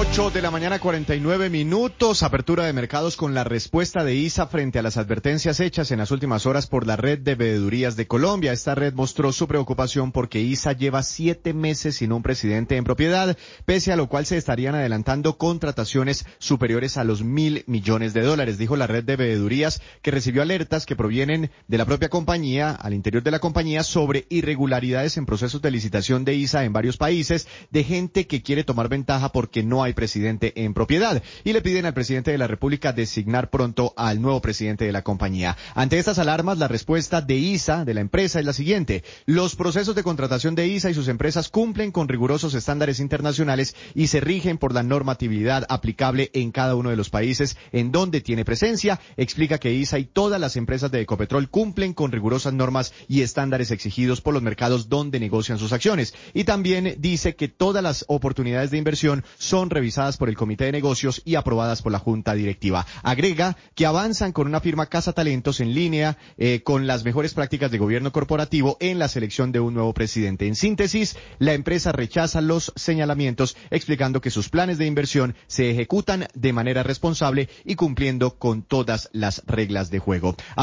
8 de la mañana, 49 minutos. Apertura de mercados con la respuesta de ISA frente a las advertencias hechas en las últimas horas por la Red de Veedurías de Colombia. Esta red mostró su preocupación porque ISA lleva 7 meses sin un presidente en propiedad, pese a lo cual se estarían adelantando contrataciones superiores a los $1.000 millones. Dijo la Red de Veedurías que recibió alertas que provienen de la propia compañía, al interior de la compañía, sobre irregularidades en procesos de licitación de ISA en varios países, de gente que quiere tomar ventaja porque no hay presidente en propiedad, y le piden al presidente de la República designar pronto al nuevo presidente de la compañía. Ante estas alarmas, la respuesta de ISA, de la empresa, es la siguiente: los procesos de contratación de ISA y sus empresas cumplen con rigurosos estándares internacionales y se rigen por la normatividad aplicable en cada uno de los países en donde tiene presencia. Explica que ISA y todas las empresas de Ecopetrol cumplen con rigurosas normas y estándares exigidos por los mercados donde negocian sus acciones. Y también dice que todas las oportunidades de inversión son revisadas por el Comité de Negocios y aprobadas por la Junta Directiva. Agrega que avanzan con una firma Cazatalentos en línea con las mejores prácticas de gobierno corporativo en la selección de un nuevo presidente. En síntesis, la empresa rechaza los señalamientos, explicando que sus planes de inversión se ejecutan de manera responsable y cumpliendo con todas las reglas de juego.